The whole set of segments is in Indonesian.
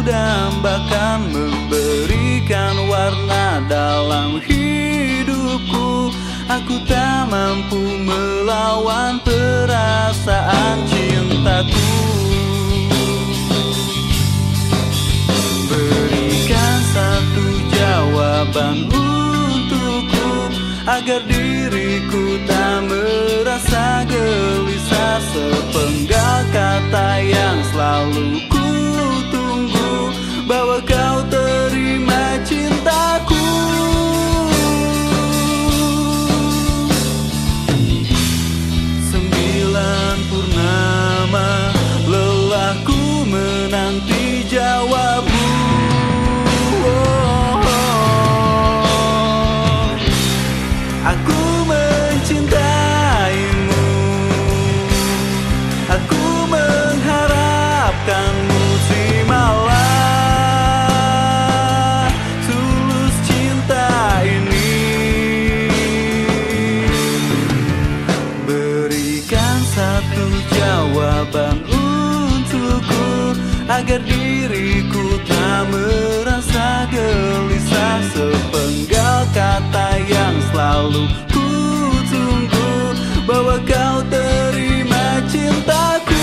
dambakan, memberikan warna dalam hidupku. Aku tak mampu melawan perasaan cintaku. Berikan satu jawaban untukku, agar diriku tak merasa gelisah. Sepenggal kata yang selalu ku tunggu, bahwa kau terima cintaku. Sembilan purnama lelahku menanti jawabmu. Aku mencintaimu, aku mengharapkanmu. Terimalah tulus cinta ini. Berikan satu jawaban untukku, agar diriku tak merasa gelisah. Sepenggal kata yang selalu ku tunggu, bahwa kau terima cintaku.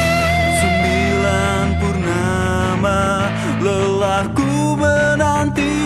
Lelahku menanti